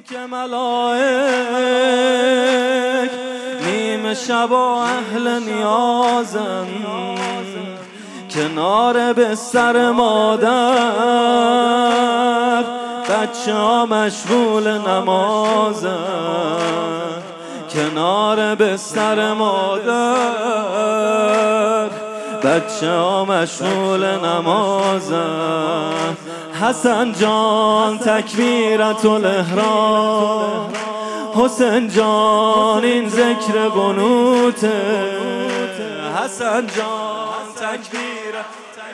که ملائک نیمه شب و اهل نیازن، کنار بستر مادر بچه ها مشغول نمازن، کنار بستر مادر بچه ها مشغول نمازن. حسن جان تکبیرت الاحرام، حسین جان این ذکر قنوته، حسن جان تکبیرت،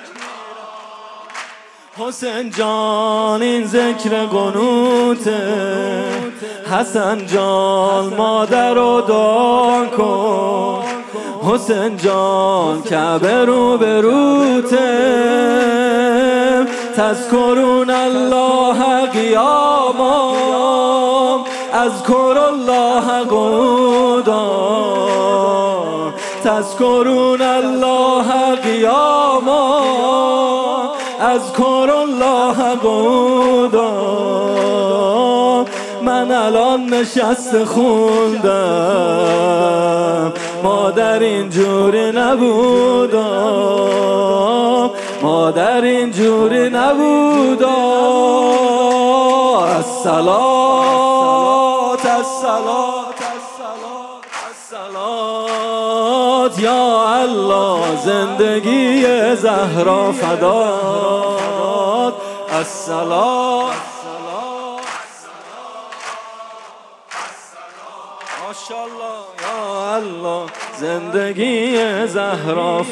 حسین جان این ذکر قنوته، حسن جان مادر رو دعا کن، حسین جان کعبه رو بروته، تذکرون الله قیاما اذکر الله قعودا، تذکرون الله قیاما اذکر الله قعودا. من الان نشسته خوندم مادر اینجوری نبودا، مادر اینجوری نبودا. الصلاة الصلاة الصلاة یا الله، زندگی زهرا فدات. الصلاة ماشاءالله یا الله، زندگی زهرا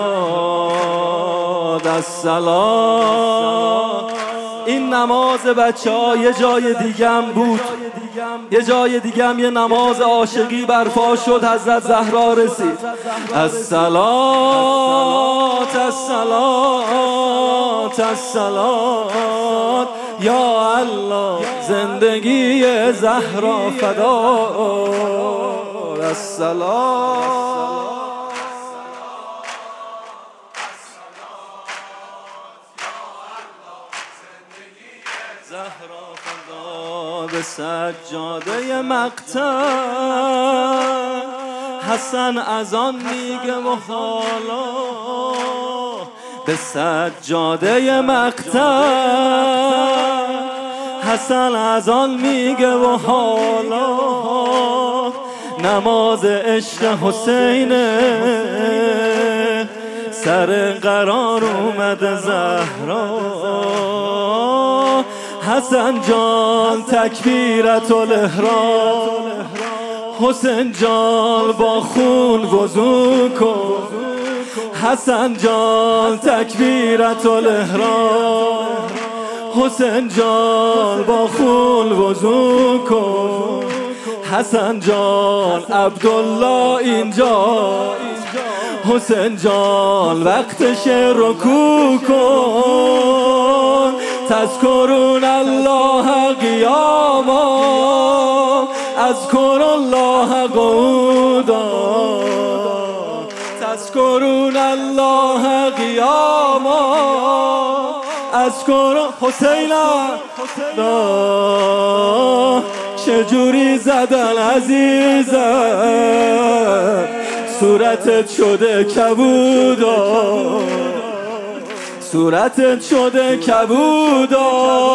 فدات. الصلاة. این نماز بچه ها یه جای دیگم بود، یه جای دیگم یه نماز عاشقی برپا شد، حضرت زهرا رسید. الصلاة الصلاة الصلاة یا الله، زندگی زهرا فدات. الصلاة زهرا فدا به سجاده مقتل، حسن از آن میگه و حالا به سجاده مقتل، حسن از آن میگه و حالا نماز عشق حسینه، سر قرار اومده زهرا. حسن جان تکبیرت الاحرام، حسین جان با خون وضو کن، حسن جان تکبیرت الاحرام، حسین جان با خون وضو کن، حسن جان عبدالله اینجا، حسین جان وقتش رکوع کن، تذکرون الله قیاما اذکر الله قعودا، تذکرون الله قیاما اذکر. حسینا چجوری زدن عزیزم، صورتت شده کبودا، صورتت شده کبودا.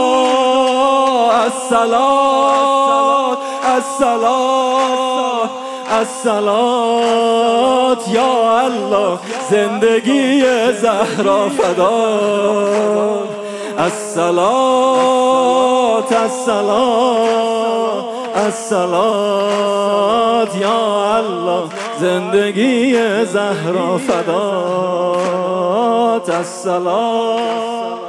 الصلاة الصلاة الصلاة یا الله، زندگی زهرا فدات. الصلاة الصلاة الصلاة یا الله، زندگی زهرا فدات. الصلاة